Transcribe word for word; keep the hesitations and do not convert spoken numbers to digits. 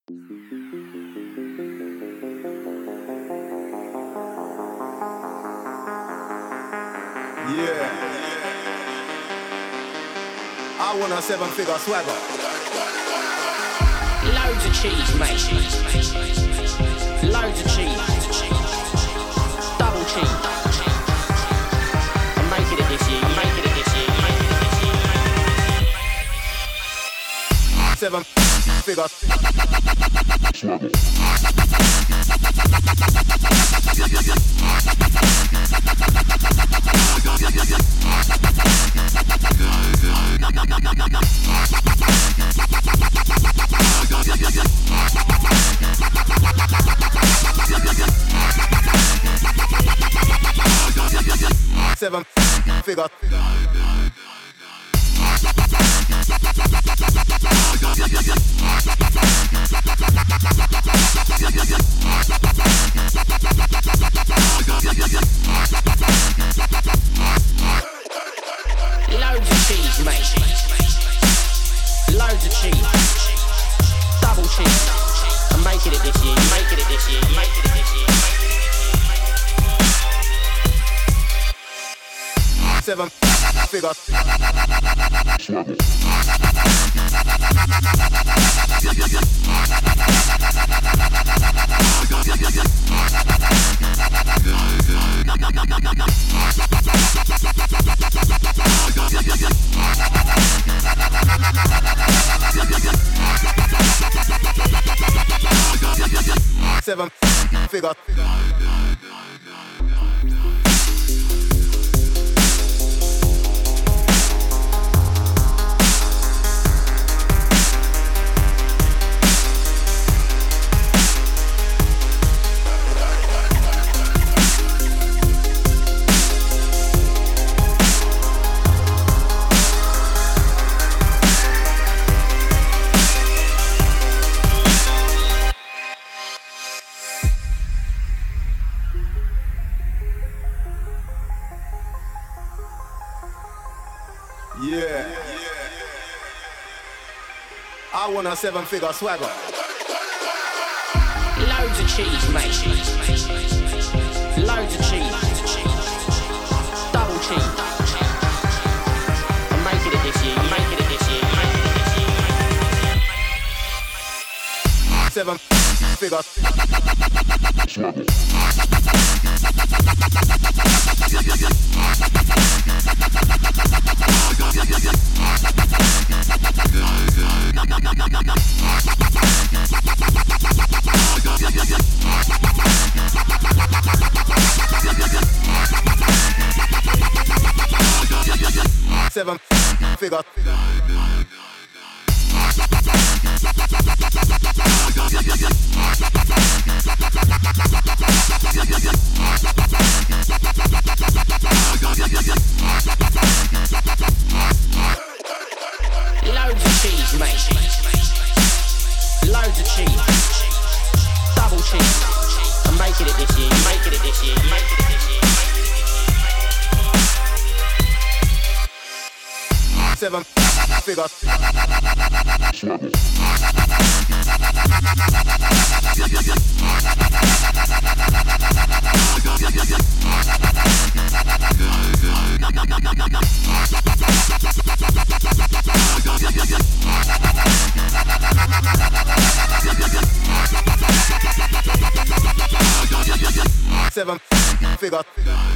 Yeah. I want a seven-figure swagger. Loads of cheese, mate. Loads of cheese. Double cheese. I'm making it this year. You're making it this year. You're making it this year. Seven-figure swagger. Seven figure. Loads of cheese, mate. Loads of cheese. Double cheese. I'm making it this year. You're making it this year. You're making it this year. Seven figure swagger. Seven figure. Yeah. I want a seven-figure swagger. Loads of cheese, mate. Loads of cheese. Double cheese. I'm making it this year. You're making it this year. You're making it this year. Seven-figure swagger. Seven figure. Loads of cheese, mate. Loads of cheese. Double cheese. I'm making it this year. You're making it this year. You're making it this year. Seven figure swagger. Seven figure.